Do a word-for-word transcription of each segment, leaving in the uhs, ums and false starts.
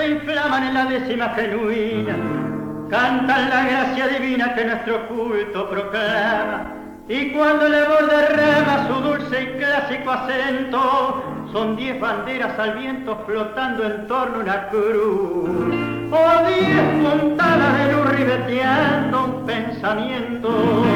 se inflaman en la décima genuina, cantan la gracia divina que nuestro culto proclama. Y cuando el amor derrama su dulce y clásico acento, son diez banderas al viento flotando en torno a una cruz, o diez puntadas de luz ribeteando un pensamiento.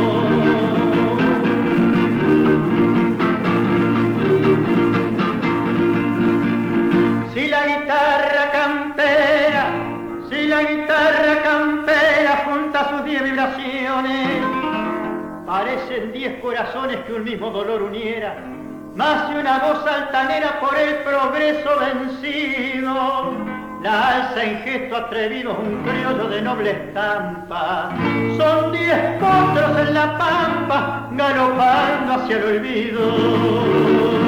Si la guitarra campera, si la guitarra campera junta sus diez vibraciones, parecen diez corazones que un mismo dolor uniera, más de una voz altanera por el progreso vencido, la alza en gesto atrevido un criollo de noble estampa. Son diez potros en la pampa, galopando hacia el olvido.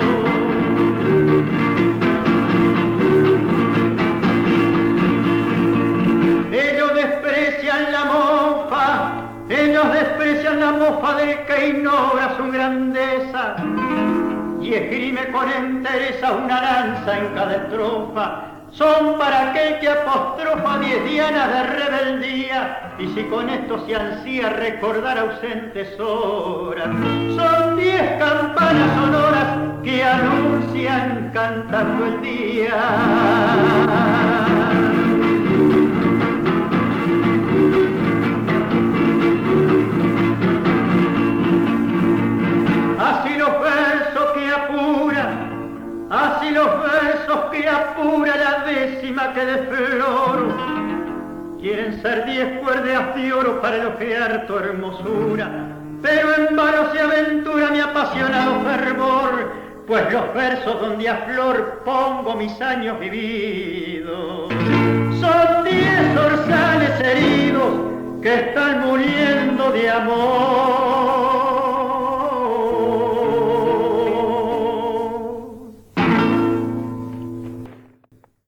Ellos desprecian la mofa, ellos desprecian la mofa del que ignora su grandeza y esgrime con entereza una lanza en cada estrofa. Son para aquel que apostrofa diez dianas de rebeldía, y si con esto se ansía recordar ausentes horas, son diez campanas sonoras que anuncian cantando el día. Así los versos que apuran, así los versos que apura la décima que desfloro, quieren ser diez cuerdas de oro para elogiar tu hermosura, pero en vano se aventura mi apasionado fervor, pues los versos donde a flor pongo mis años vividos son diez orzales heridos que están muriendo de amor.